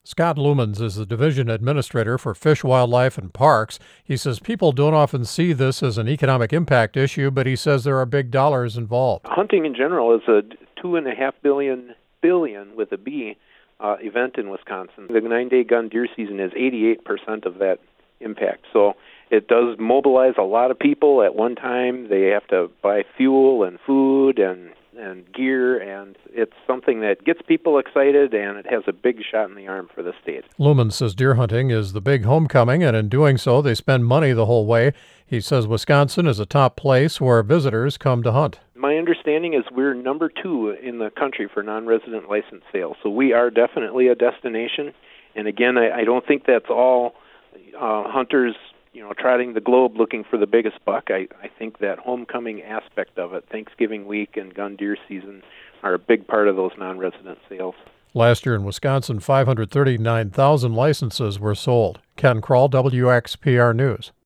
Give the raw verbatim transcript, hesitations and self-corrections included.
Scott Lumens is the division administrator for Fish, Wildlife, and Parks. He says people don't often see this as an economic impact issue, but he says there are big dollars involved. Hunting in general is a two and a half billion billion with a B uh, event in Wisconsin. The nine-day gun deer season is eighty-eight percent of that impact. So it does mobilize a lot of people at one time. They have to buy fuel and food and and gear, and it's something that gets people excited, and it has a big shot in the arm for the state. Lumens says deer hunting is the big homecoming, and in doing so, they spend money the whole way. He says Wisconsin is a top place where visitors come to hunt. My understanding is we're number two in the country for non-resident license sales, so we are definitely a destination. And again, I, I don't think that's all uh, hunters you know, trotting the globe looking for the biggest buck. I, I think that homecoming aspect of it, Thanksgiving week and gun deer season, are a big part of those non-resident sales. Last year in Wisconsin, five hundred thirty-nine thousand licenses were sold. Ken Kroll, W X P R News.